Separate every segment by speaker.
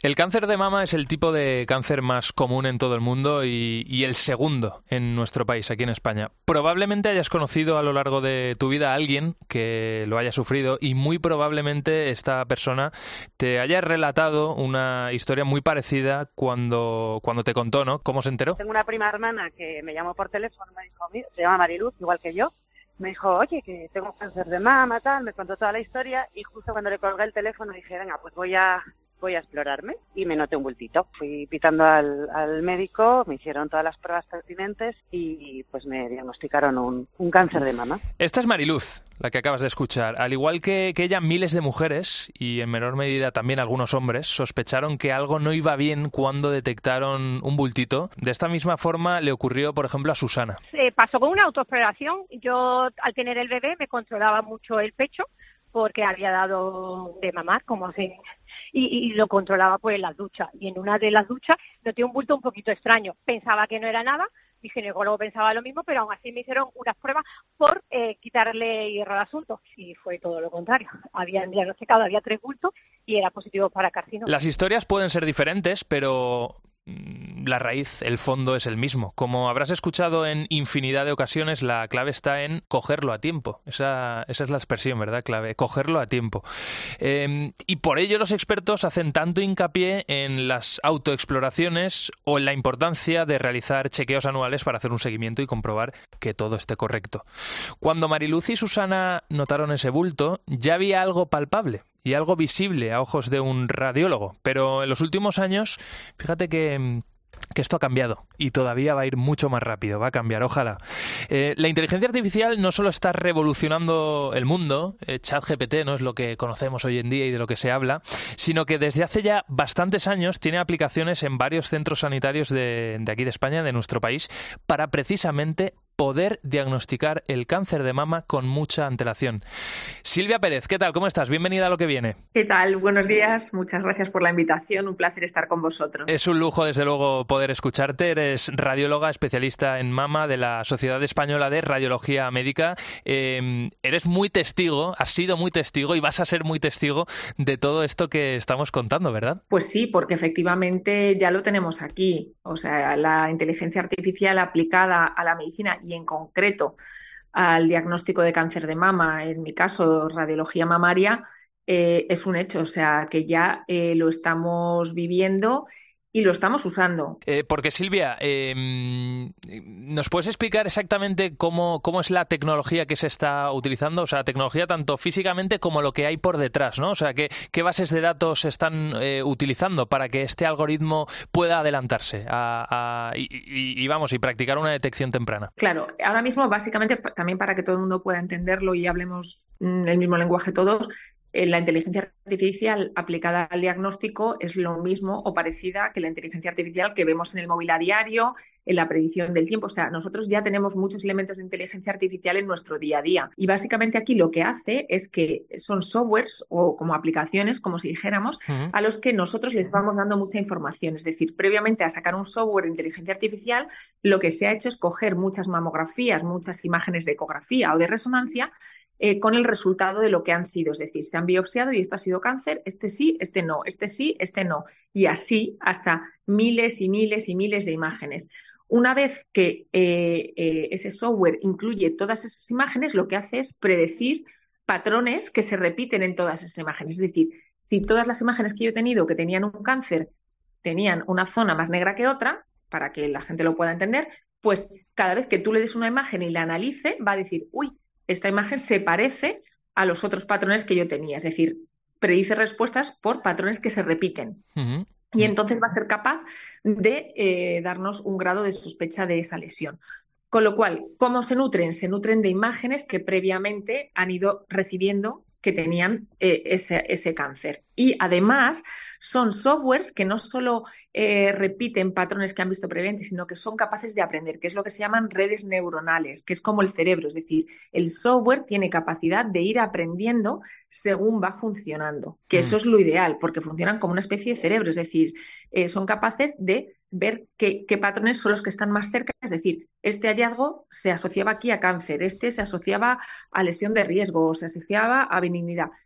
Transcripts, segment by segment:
Speaker 1: El cáncer de mama es el tipo de cáncer más común en todo el mundo y el segundo en nuestro país, aquí en España. Probablemente hayas conocido a lo largo de tu vida a alguien que lo haya sufrido y muy probablemente esta persona te haya relatado una historia muy parecida cuando te contó, ¿no? ¿Cómo se enteró?
Speaker 2: Tengo una prima hermana que me llamó por teléfono, me dijo, mira, se llama Mariluz, igual que yo. Me dijo, oye, que tengo cáncer de mama, tal, me contó toda la historia y justo cuando le colgué el teléfono dije, venga, pues voy a explorarme y me noté un bultito. Fui pitando al médico, me hicieron todas las pruebas pertinentes y pues me diagnosticaron un cáncer de mama.
Speaker 1: Esta es Mariluz, la que acabas de escuchar. Al igual que ella, miles de mujeres, y en menor medida también algunos hombres, sospecharon que algo no iba bien cuando detectaron un bultito. De esta misma forma le ocurrió, por ejemplo, a Susana.
Speaker 3: Pasó con una autoexploración. Yo, al tener el bebé, me controlaba mucho el pecho porque había dado de mamar, como así, y lo controlaba pues en las duchas. Y en una de las duchas noté un bulto un poquito extraño. Pensaba que no era nada, mi ginecólogo pensaba lo mismo, pero aún así me hicieron unas pruebas por quitarle hierro al asunto. Y fue todo lo contrario. Habían diagnosticado, había 3 bultos y era positivo para carcinoma.
Speaker 1: Las historias pueden ser diferentes, pero la raíz, el fondo es el mismo. Como habrás escuchado en infinidad de ocasiones, la clave está en cogerlo a tiempo. Esa es la expresión, ¿verdad? Clave, cogerlo a tiempo. Y por ello los expertos hacen tanto hincapié en las autoexploraciones o en la importancia de realizar chequeos anuales para hacer un seguimiento y comprobar que todo esté correcto. Cuando Mariluz y Susana notaron ese bulto, ya había algo palpable y algo visible a ojos de un radiólogo. Pero en los últimos años, fíjate que esto ha cambiado y todavía va a ir mucho más rápido, va a cambiar, ojalá. La inteligencia artificial no solo está revolucionando el mundo, ChatGPT no es lo que conocemos hoy en día y de lo que se habla, sino que desde hace ya bastantes años tiene aplicaciones en varios centros sanitarios de aquí de España, de nuestro país, para precisamente poder diagnosticar el cáncer de mama con mucha antelación. Silvia Pérez, ¿qué tal? ¿Cómo estás? Bienvenida a Lo que viene.
Speaker 4: ¿Qué tal? Buenos días. Muchas gracias por la invitación. Un placer estar con vosotros.
Speaker 1: Es un lujo, desde luego, poder escucharte. Eres radióloga especialista en mama de la Sociedad Española de Radiología Médica. Eres muy testigo, has sido muy testigo y vas a ser muy testigo de todo esto que estamos contando, ¿verdad?
Speaker 4: Pues sí, porque efectivamente ya lo tenemos aquí. O sea, la inteligencia artificial aplicada a la medicina y en concreto al diagnóstico de cáncer de mama, en mi caso radiología mamaria, es un hecho, o sea que ya lo estamos viviendo y lo estamos usando.
Speaker 1: Porque Silvia, ¿nos puedes explicar exactamente cómo es la tecnología que se está utilizando? O sea, tecnología tanto físicamente como lo que hay por detrás, ¿no? O sea, ¿qué bases de datos se están utilizando para que este algoritmo pueda adelantarse y practicar una detección temprana?
Speaker 4: Claro, ahora mismo básicamente también para que todo el mundo pueda entenderlo y hablemos el mismo lenguaje todos, la inteligencia artificial aplicada al diagnóstico es lo mismo o parecida que la inteligencia artificial que vemos en el móvil a diario, en la predicción del tiempo. O sea, nosotros ya tenemos muchos elementos de inteligencia artificial en nuestro día a día. Y básicamente aquí lo que hace es que son softwares o como aplicaciones, como si dijéramos, a los que nosotros les vamos dando mucha información. Es decir, previamente a sacar un software de inteligencia artificial, lo que se ha hecho es coger muchas mamografías, muchas imágenes de ecografía o de resonancia, con el resultado de lo que han sido. Es decir, se han biopsiado y esto ha sido cáncer, este sí, este no, este sí, este no. Y así hasta miles y miles y miles de imágenes. Una vez que ese software incluye todas esas imágenes, lo que hace es predecir patrones que se repiten en todas esas imágenes. Es decir, si todas las imágenes que yo he tenido que tenían un cáncer tenían una zona más negra que otra, para que la gente lo pueda entender, pues cada vez que tú le des una imagen y la analice, va a decir, uy, esta imagen se parece a los otros patrones que yo tenía. Es decir, predice respuestas por patrones que se repiten. Uh-huh. Y entonces va a ser capaz de darnos un grado de sospecha de esa lesión. Con lo cual, ¿cómo se nutren? Se nutren de imágenes que previamente han ido recibiendo que tenían ese cáncer. Y además son softwares que no solo repiten patrones que han visto previamente, sino que son capaces de aprender, que es lo que se llaman redes neuronales, que es como el cerebro. Es decir, el software tiene capacidad de ir aprendiendo según va funcionando, que eso es lo ideal, porque funcionan como una especie de cerebro. Es decir, son capaces de ver qué patrones son los que están más cerca. Es decir, este hallazgo se asociaba aquí a cáncer, este se asociaba a lesión de riesgo o se asociaba a benignidad.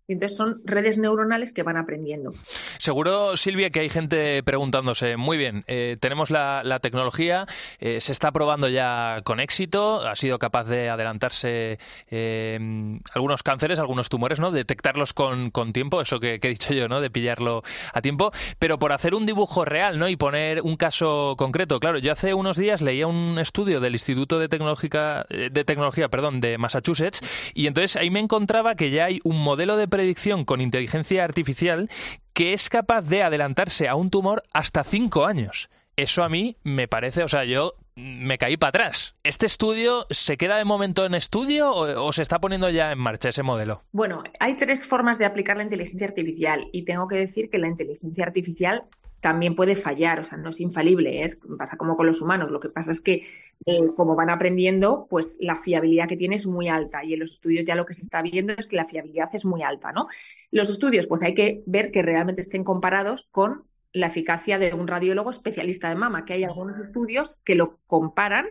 Speaker 4: Y entonces son redes neuronales que van aprendiendo.
Speaker 1: Seguro, Silvia, que hay gente preguntándose, muy bien, tenemos la tecnología, se está probando ya con éxito, ha sido capaz de adelantarse algunos cánceres, algunos tumores, ¿no? Detectarlos con tiempo, eso que he dicho yo, ¿no? De pillarlo a tiempo, pero por hacer un dibujo real, ¿no? Y poner un caso concreto. Claro, yo hace unos días leía un estudio del Instituto de Tecnología, de Massachusetts, y entonces ahí me encontraba que ya hay un modelo de predicción con inteligencia artificial que es capaz de adelantarse a un tumor hasta 5 años. Eso a mí me parece, o sea, yo me caí para atrás. ¿Este estudio se queda de momento en estudio o se está poniendo ya en marcha ese modelo?
Speaker 4: Bueno, hay 3 formas de aplicar la inteligencia artificial y tengo que decir que la inteligencia artificial también puede fallar, o sea, no es infalible, pasa como con los humanos. Lo que pasa es que como van aprendiendo, pues la fiabilidad que tiene es muy alta y en los estudios ya lo que se está viendo es que la fiabilidad es muy alta, ¿no? Los estudios, pues hay que ver que realmente estén comparados con la eficacia de un radiólogo especialista de mama, que hay algunos estudios que lo comparan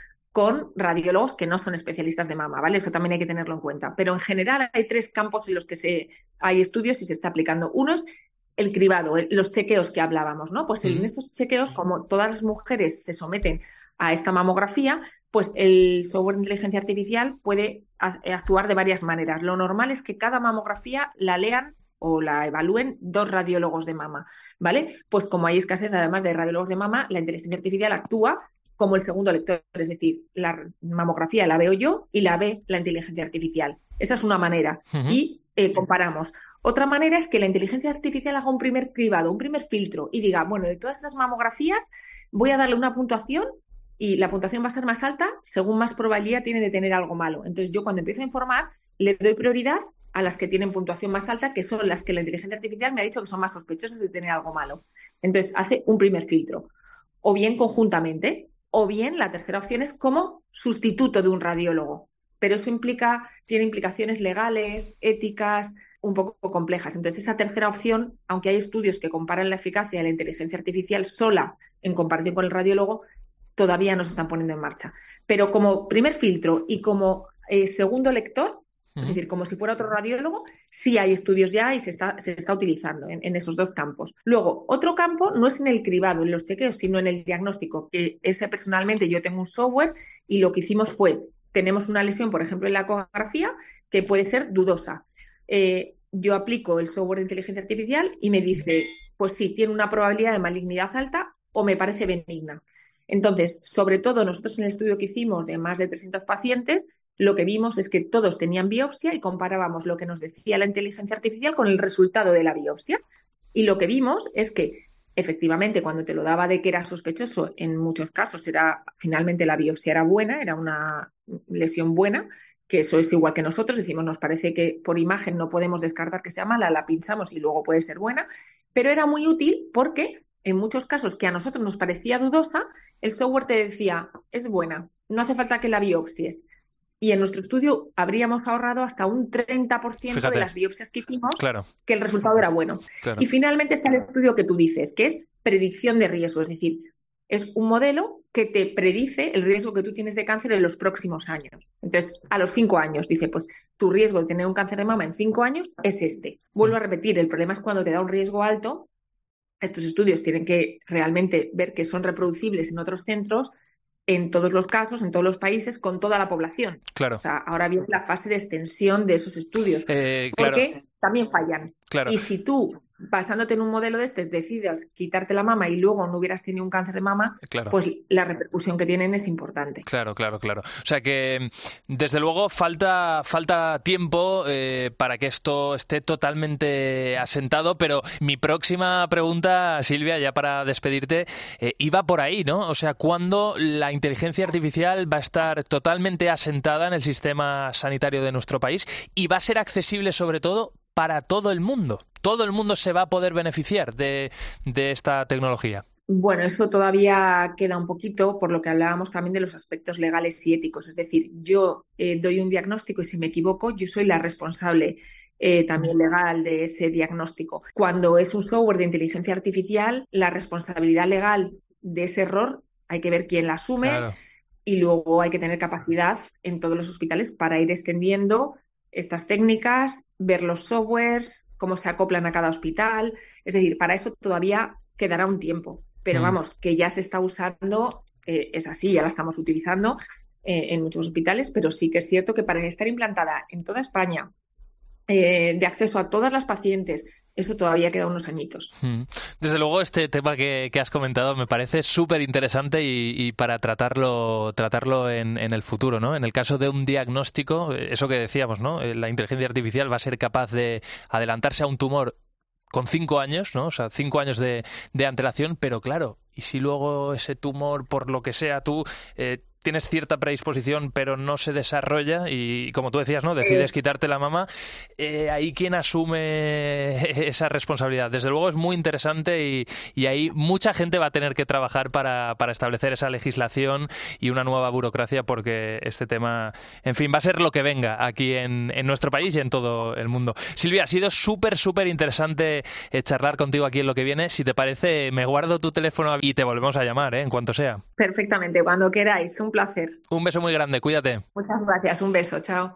Speaker 4: con radiólogos que no son especialistas de mama, ¿vale? Eso también hay que tenerlo en cuenta. Pero en general hay 3 campos en los que hay estudios y se está aplicando. Uno es el cribado, los chequeos que hablábamos, ¿no? Pues en estos chequeos, como todas las mujeres se someten a esta mamografía, pues el software de inteligencia artificial puede actuar de varias maneras. Lo normal es que cada mamografía la lean o la evalúen 2 radiólogos de mama, ¿vale? Pues como hay escasez además de radiólogos de mama, la inteligencia artificial actúa como el segundo lector, es decir, la mamografía la veo yo y la ve la inteligencia artificial. Esa es una manera. Y comparamos. Otra manera es que la inteligencia artificial haga un primer cribado, un primer filtro y diga, bueno, de todas estas mamografías voy a darle una puntuación y la puntuación va a ser más alta según más probabilidad tiene de tener algo malo. Entonces yo cuando empiezo a informar le doy prioridad a las que tienen puntuación más alta, que son las que la inteligencia artificial me ha dicho que son más sospechosas de tener algo malo. Entonces hace un primer filtro. O bien conjuntamente, o bien la tercera opción es como sustituto de un radiólogo. Pero eso tiene implicaciones legales, éticas, un poco complejas. Entonces, esa tercera opción, aunque hay estudios que comparan la eficacia de la inteligencia artificial sola en comparación con el radiólogo, todavía no se están poniendo en marcha. Pero como primer filtro y como segundo lector, es decir, como si fuera otro radiólogo, sí hay estudios ya y se está utilizando en esos 2 campos. Luego, otro campo no es en el cribado, en los chequeos, sino en el diagnóstico, que ese personalmente yo tengo un software y lo que hicimos fue, tenemos una lesión, por ejemplo, en la ecografía, que puede ser dudosa. Yo aplico el software de inteligencia artificial y me dice, pues sí, tiene una probabilidad de malignidad alta o me parece benigna. Entonces, sobre todo nosotros en el estudio que hicimos de más de 300 pacientes, lo que vimos es que todos tenían biopsia y comparábamos lo que nos decía la inteligencia artificial con el resultado de la biopsia. Y lo que vimos es que, efectivamente, cuando te lo daba de que era sospechoso, en muchos casos finalmente la biopsia era buena, era una lesión buena, que eso es igual que nosotros, decimos, nos parece que por imagen no podemos descartar que sea mala, la pinchamos y luego puede ser buena, pero era muy útil porque en muchos casos que a nosotros nos parecía dudosa, el software te decía, es buena, no hace falta que la biopsies. Y en nuestro estudio habríamos ahorrado hasta un 30%
Speaker 1: Fíjate,
Speaker 4: de las biopsias que hicimos,
Speaker 1: claro,
Speaker 4: que el resultado era bueno.
Speaker 1: Claro.
Speaker 4: Y finalmente está el estudio que tú dices, que es predicción de riesgo, es decir, es un modelo que te predice el riesgo que tú tienes de cáncer en los próximos años. Entonces, a los 5 años, dice, pues tu riesgo de tener un cáncer de mama en 5 años es este. Vuelvo a repetir, el problema es cuando te da un riesgo alto. Estos estudios tienen que realmente ver que son reproducibles en otros centros, en todos los casos, en todos los países, con toda la población.
Speaker 1: Claro.
Speaker 4: O sea, ahora viene la fase de extensión de esos estudios, porque también fallan.
Speaker 1: Claro.
Speaker 4: Y si tú, basándote en un modelo de decidas quitarte la mama y luego no hubieras tenido un cáncer de mama, pues la repercusión que tienen es importante.
Speaker 1: Claro. O sea que, desde luego, falta tiempo para que esto esté totalmente asentado, pero mi próxima pregunta, Silvia, ya para despedirte, iba por ahí, ¿no? O sea, ¿cuándo la inteligencia artificial va a estar totalmente asentada en el sistema sanitario de nuestro país y va a ser accesible, sobre todo, para todo el mundo? ¿Todo el mundo se va a poder beneficiar de esta tecnología?
Speaker 4: Bueno, eso todavía queda un poquito por lo que hablábamos también de los aspectos legales y éticos. Es decir, yo doy un diagnóstico y si me equivoco, yo soy la responsable también legal de ese diagnóstico. Cuando es un software de inteligencia artificial, la responsabilidad legal de ese error hay que ver quién la asume y luego hay que tener capacidad en todos los hospitales para ir extendiendo estas técnicas, ver los softwares, cómo se acoplan a cada hospital. Es decir, para eso todavía quedará un tiempo. Pero vamos, que ya se está usando, es así, ya la estamos utilizando en muchos hospitales, pero sí que es cierto que para estar implantada en toda España, de acceso a todas las pacientes, eso todavía queda unos añitos.
Speaker 1: Desde luego este tema que has comentado me parece súper interesante y para tratarlo en el futuro, ¿no? En el caso de un diagnóstico, eso que decíamos, ¿no? La inteligencia artificial va a ser capaz de adelantarse a un tumor con 5 años, ¿no? O sea, 5 años de antelación, pero claro, ¿y si luego ese tumor, por lo que sea, tú tienes cierta predisposición pero no se desarrolla y, como tú decías, ¿no? Decides quitarte la mama, ahí quién asume esa responsabilidad? Desde luego es muy interesante y ahí mucha gente va a tener que trabajar para establecer esa legislación y una nueva burocracia, porque este tema, en fin, va a ser lo que venga aquí en nuestro país y en todo el mundo. Silvia, ha sido súper interesante charlar contigo aquí en Lo que viene. Si te parece, me guardo tu teléfono y te volvemos a llamar, en cuanto sea.
Speaker 4: Perfectamente, cuando queráis. Un placer.
Speaker 1: Un beso muy grande, cuídate.
Speaker 4: Muchas gracias, un beso, chao.